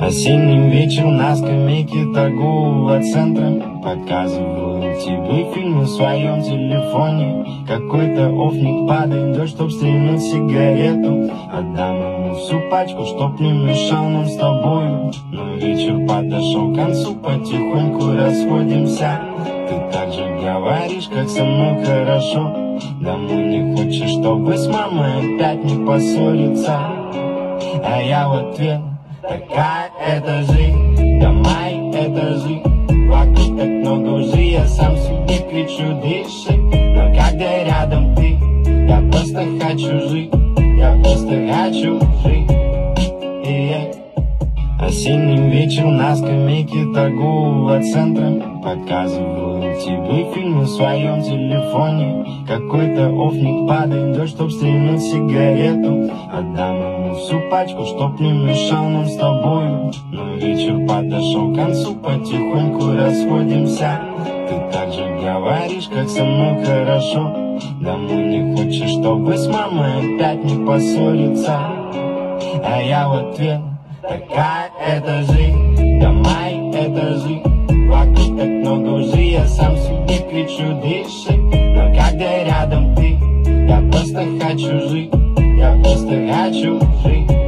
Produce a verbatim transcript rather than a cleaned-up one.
Осенним вечером на скамейке торгового центра показывают тебе фильмы в своем телефоне. Какой-то офник падает, дождь, чтоб стрельнуть сигарету. Отдам ему всю пачку, чтоб не мешал нам с тобою. Но вечер подошел к концу, потихоньку расходимся. Ты так же говоришь, как со мной хорошо. Домой не хочешь, чтобы с мамой опять не поссориться. А я в ответ: такая это жизнь, домой это жизнь. Вокруг так много лжи, я сам себе кричу: дыши. Но когда рядом ты, я просто хочу жить, я просто хочу жить. Yeah. Осенним вечером на скамейке торгового центра показывают тебе фильмы в своем телефоне. Какой-то офник падает, дождь, чтоб стрельнуть сигарету. Отдам ему всю пачку, чтоб не мешал нам с тобою. Но вечер подошел к концу, потихоньку расходимся. Ты так же говоришь, как со мной хорошо. Домой не хочешь, чтобы с мамой опять не поссориться. А я в ответ: такая это жизнь, домой это жизнь. Вокруг так много лжи, я сам себе кричу: дыши. Но когда рядом ты, я просто хочу жить, я просто хочу жить.